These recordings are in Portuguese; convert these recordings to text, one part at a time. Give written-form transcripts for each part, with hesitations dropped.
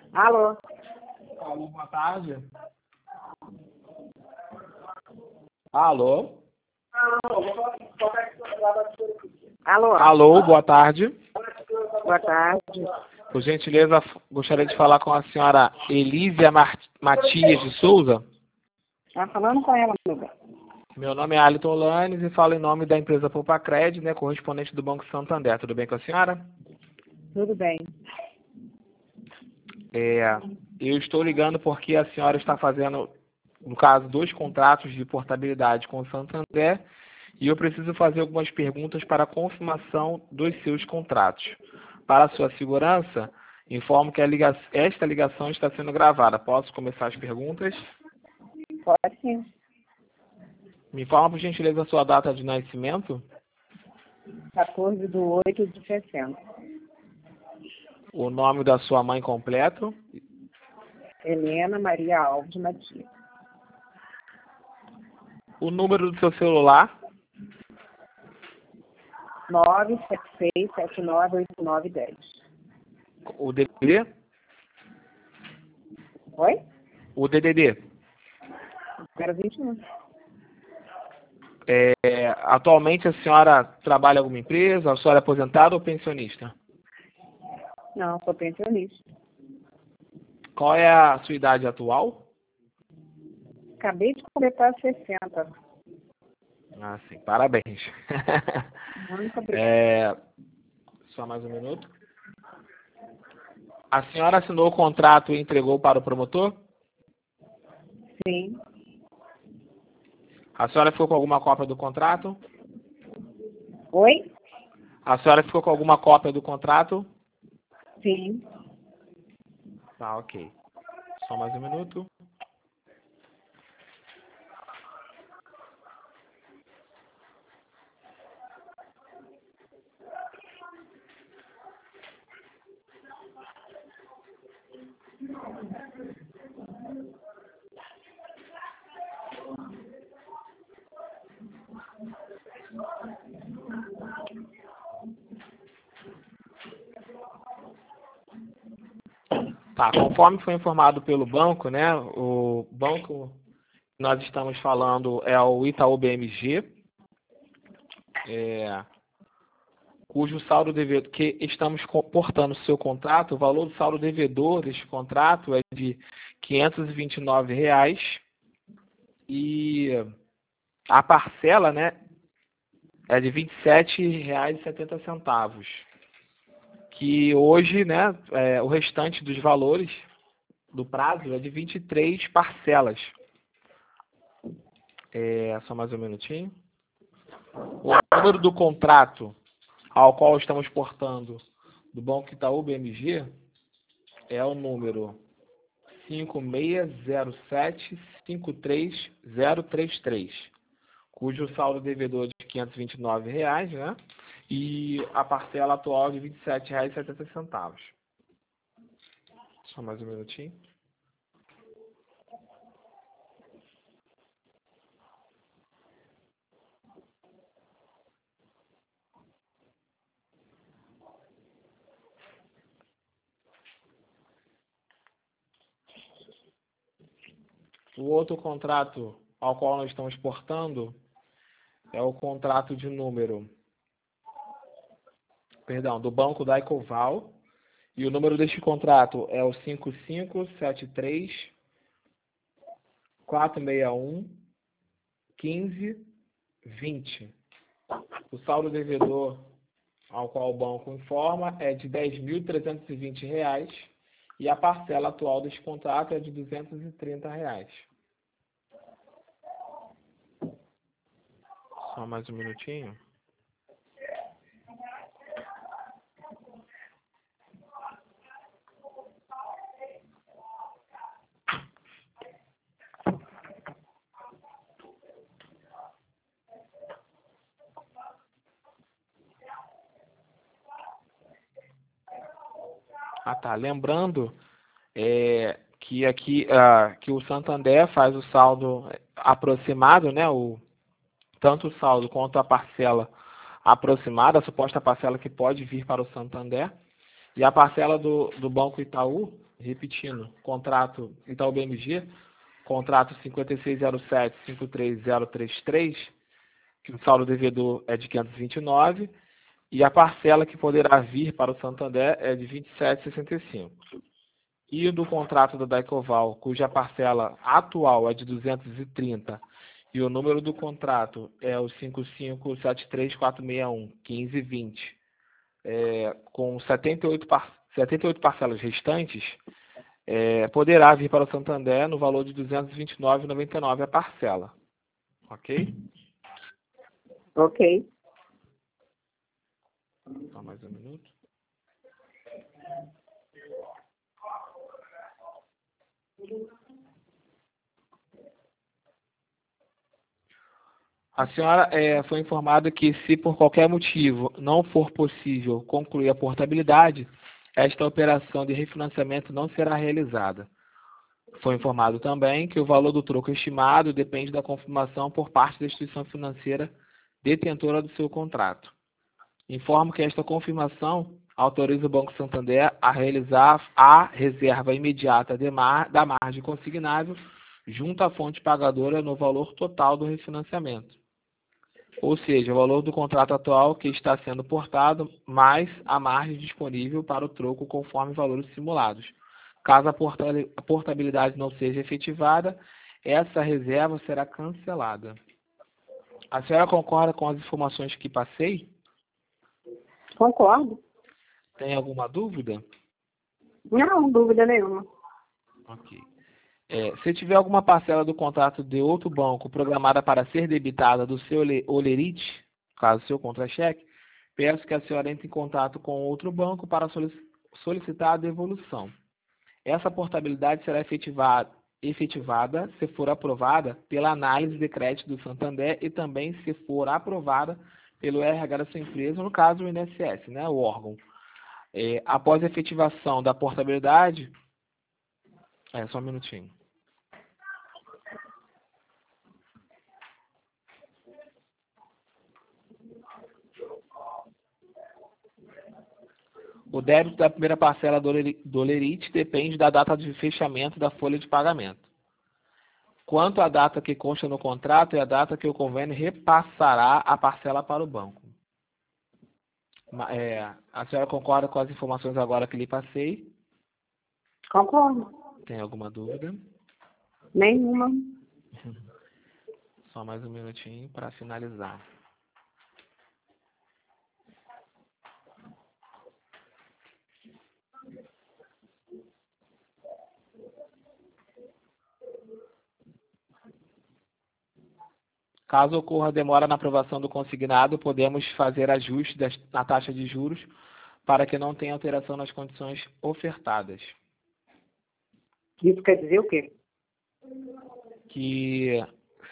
Alô? Alô, boa tarde. Alô? Alô? Alô, boa tarde. Boa tarde. Por gentileza, gostaria de falar com a senhora Elísia Matias de Souza. Tá falando com ela, amiga. Meu nome é Aliton Lanes e falo em nome da empresa Poupacred, né, correspondente do Banco Santander. Tudo bem com a senhora? Tudo bem. Eu estou ligando porque a senhora está fazendo, no caso, 2 contratos de portabilidade com o Santander e eu preciso fazer algumas perguntas para a confirmação dos seus contratos. Para a sua segurança, informo que esta ligação está sendo gravada. Posso começar as perguntas? Pode sim. Me informa, por gentileza, a sua data de nascimento, 14/8/60. o nome da sua mãe completo, Helena Maria Alves Matias. o número do seu celular, 976798910. o DDD, Oi? o DDD. 021. Atualmente a senhora trabalha em alguma empresa? A senhora é aposentada ou pensionista? Não, sou pensionista. Qual é a sua idade atual? Acabei de completar 60. Ah, sim, parabéns. Muito obrigada. Só mais um minuto. A senhora assinou o contrato e entregou para o promotor? Sim. A senhora ficou com alguma cópia do contrato? Oi? A senhora ficou com alguma cópia do contrato? Sim. Tá, ok. Só mais um minuto. Tá, conforme foi informado pelo banco, né? O banco que nós estamos falando é o Itaú BMG, cujo saldo devedor, que estamos portando seu contrato, o valor do saldo devedor deste contrato é de R$ 529 e a parcela, né, é de R$ 27,70, que hoje, né, o restante dos valores do prazo é de 23 parcelas. Só mais um minutinho. O número do contrato ao qual estamos portando do Banco Itaú BMG é o número 5607-53033, cujo saldo devedor é de R$ 529, né? E a parcela atual de R$ 27,70. Só mais um minutinho. O outro contrato ao qual nós estamos exportando é o contrato de número, do Banco da Ecoval, e o número deste contrato é o 5573-461-1520. O saldo devedor ao qual o banco informa é de R$ 10.320 e a parcela atual deste contrato é de R$ 230. Só mais um minutinho. Lembrando que aqui que o Santander faz o saldo aproximado, né? Tanto o saldo quanto a parcela aproximada, a suposta parcela que pode vir para o Santander, e a parcela do Banco Itaú repetindo, contrato Itaú BMG, contrato 5607-53033, que o saldo devedor é de 529, e a parcela que poderá vir para o Santander é de 27,65. E o do contrato da Daicoval, cuja parcela atual é de 230, e o número do contrato é o 5573461-1520, com 78 parcelas restantes, poderá vir para o Santander no valor de R$ 229,99 a parcela. Ok? Ok. Só mais um minuto. A senhora foi informada que, se por qualquer motivo não for possível concluir a portabilidade, esta operação de refinanciamento não será realizada. Foi informado também que o valor do troco estimado depende da confirmação por parte da instituição financeira detentora do seu contrato. Informo que esta confirmação autoriza o Banco Santander a realizar a reserva imediata da margem consignável junto à fonte pagadora no valor total do refinanciamento. Ou seja, o valor do contrato atual que está sendo portado, mais a margem disponível para o troco conforme valores simulados. Caso a portabilidade não seja efetivada, essa reserva será cancelada. A senhora concorda com as informações que passei? Concordo. Tem alguma dúvida? Não, dúvida nenhuma. Ok. Se tiver alguma parcela do contrato de outro banco programada para ser debitada do seu olerite, caso seu contra-cheque, peço que a senhora entre em contato com outro banco para solicitar a devolução. Essa portabilidade será efetivada se for aprovada pela análise de crédito do Santander e também se for aprovada pelo RH da sua empresa, no caso o INSS, né, o órgão. Após a efetivação da portabilidade, só um minutinho. O débito da primeira parcela do olerite depende da data de fechamento da folha de pagamento. Quanto à data que consta no contrato, é a data que o convênio repassará a parcela para o banco. A senhora concorda com as informações agora que lhe passei? Concordo. Tem alguma dúvida? Nenhuma. Só mais um minutinho para finalizar. Caso ocorra demora na aprovação do consignado, podemos fazer ajustes na taxa de juros para que não tenha alteração nas condições ofertadas. Isso quer dizer o quê? Que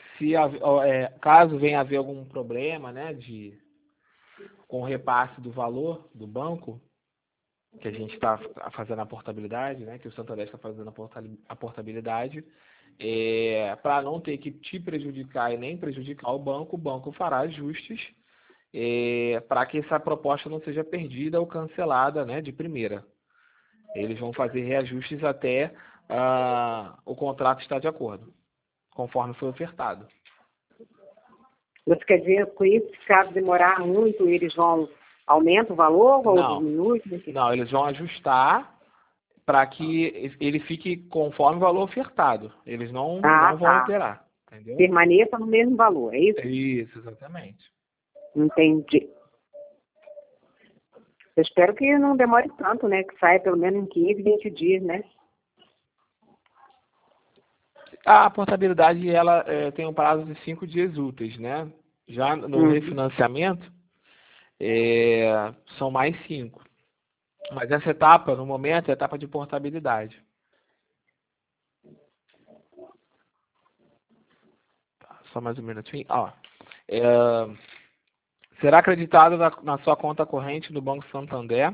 caso venha a haver algum problema, né, com o repasse do valor do banco, que a gente está fazendo a portabilidade, né, que o Santander está fazendo a portabilidade, para não ter que te prejudicar e nem prejudicar o banco fará ajustes para que essa proposta não seja perdida ou cancelada, né, de primeira. Eles vão fazer reajustes até o contrato estar de acordo, conforme foi ofertado. Você quer dizer com isso, se caso demorar muito, eles vão aumentar o valor ou diminuir? Não, eles vão ajustar para que ele fique conforme o valor ofertado. Eles não vão alterar. Entendeu? Permaneça no mesmo valor, é isso? Isso, exatamente. Entendi. Eu espero que não demore tanto, né? Que saia pelo menos em 15, 20 dias, né? A portabilidade ela tem um prazo de 5 dias úteis, né? Já no refinanciamento, são mais 5. Mas essa etapa, no momento, é a etapa de portabilidade. Só mais um minutinho. Será acreditado na sua conta corrente no Banco Santander,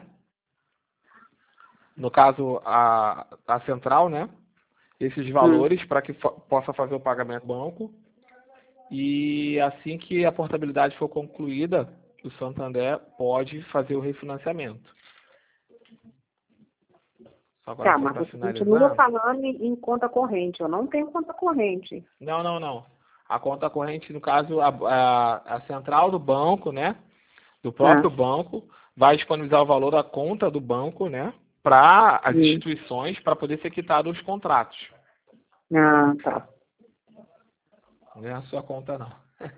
no caso a central, né? Esses valores para que possa fazer o pagamento do banco. E assim que a portabilidade for concluída, o Santander pode fazer o refinanciamento. Agora Tá, só mas para você continua finalizar. falando em conta corrente. Eu não tenho conta corrente. Não. A conta corrente, no caso, a central do banco, né? Do Ah, próprio banco, vai disponibilizar o valor da conta do banco, né? Para as sim. instituições, para poder ser quitado os contratos. Ah, tá. Não é a sua conta, não.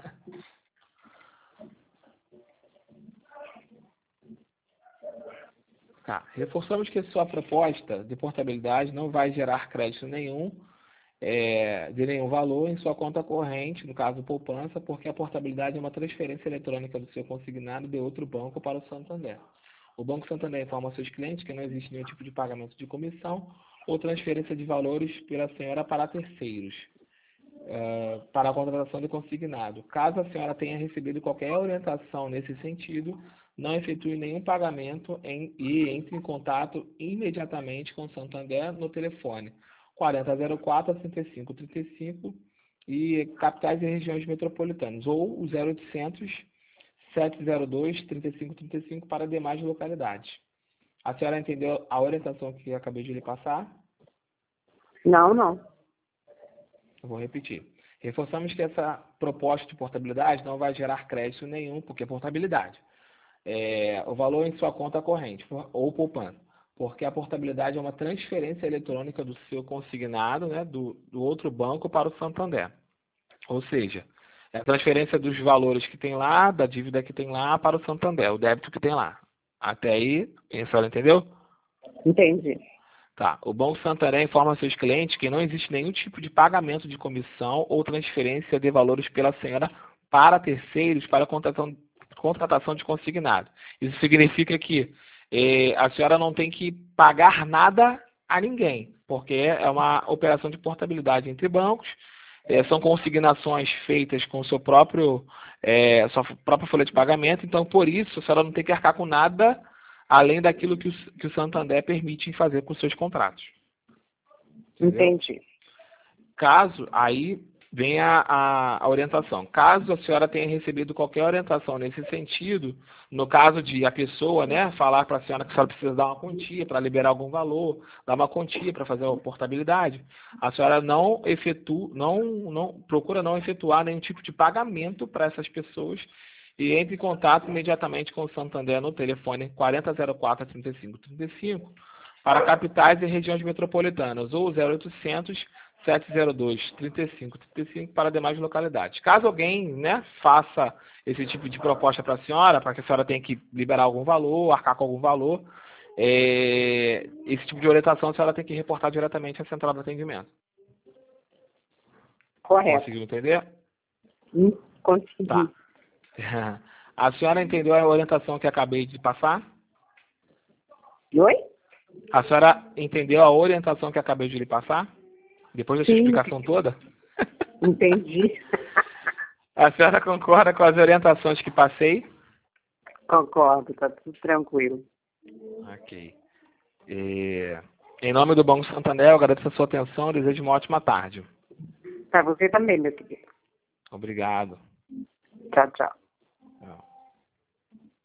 Tá. Reforçamos que a sua proposta de portabilidade não vai gerar crédito nenhum, de nenhum valor em sua conta corrente, no caso poupança, porque a portabilidade é uma transferência eletrônica do seu consignado de outro banco para o Santander. O Banco Santander informa aos seus clientes que não existe nenhum tipo de pagamento de comissão ou transferência de valores pela senhora para terceiros, para a contratação de consignado. Caso a senhora tenha recebido qualquer orientação nesse sentido, não efetue nenhum pagamento e entre em contato imediatamente com o Santander no telefone 4004-3535 e capitais e regiões metropolitanas, ou o 0800 702 3535 para demais localidades. A senhora entendeu a orientação que eu acabei de lhe passar? Não. Eu vou repetir. Reforçamos que essa proposta de portabilidade não vai gerar crédito nenhum, porque é portabilidade. O valor em sua conta corrente ou poupança, porque a portabilidade é uma transferência eletrônica do seu consignado, né, do outro banco para o Santander. Ou seja, é a transferência dos valores que tem lá, da dívida que tem lá para o Santander, o débito que tem lá. Até aí, a senhora entendeu? Entendi. Tá. O Banco Santander informa seus clientes que não existe nenhum tipo de pagamento de comissão ou transferência de valores pela senhora para terceiros para contratação de consignado. Isso significa que a senhora não tem que pagar nada a ninguém, porque é uma operação de portabilidade entre bancos, são consignações feitas com sua própria folha de pagamento, então por isso a senhora não tem que arcar com nada além daquilo que o Santander permite fazer com seus contratos. Entendeu? Entendi. Caso, aí vem a orientação. Caso a senhora tenha recebido qualquer orientação nesse sentido, no caso de a pessoa, né, falar para a senhora que a senhora precisa dar uma quantia para liberar algum valor, dar uma quantia para fazer a portabilidade, a senhora procura não efetuar nenhum tipo de pagamento para essas pessoas e entre em contato imediatamente com o Santander no telefone 4004-3535 para capitais e regiões metropolitanas ou 0800 702 3535 para demais localidades. Caso alguém, né, faça esse tipo de proposta para a senhora, para que a senhora tenha que liberar algum valor, arcar com algum valor, esse tipo de orientação a senhora tem que reportar diretamente à central de atendimento. Correto. Conseguiu entender? Consegui. Tá. A senhora entendeu a orientação que acabei de passar? Oi? A senhora entendeu a orientação que acabei de lhe passar? Depois dessa Sim. explicação toda? Entendi. A senhora concorda com as orientações que passei? Concordo, tá tudo tranquilo. Ok. Em nome do Banco Santander, eu agradeço a sua atenção e desejo uma ótima tarde. Para você também, meu querido. Obrigado. Tchau, tchau.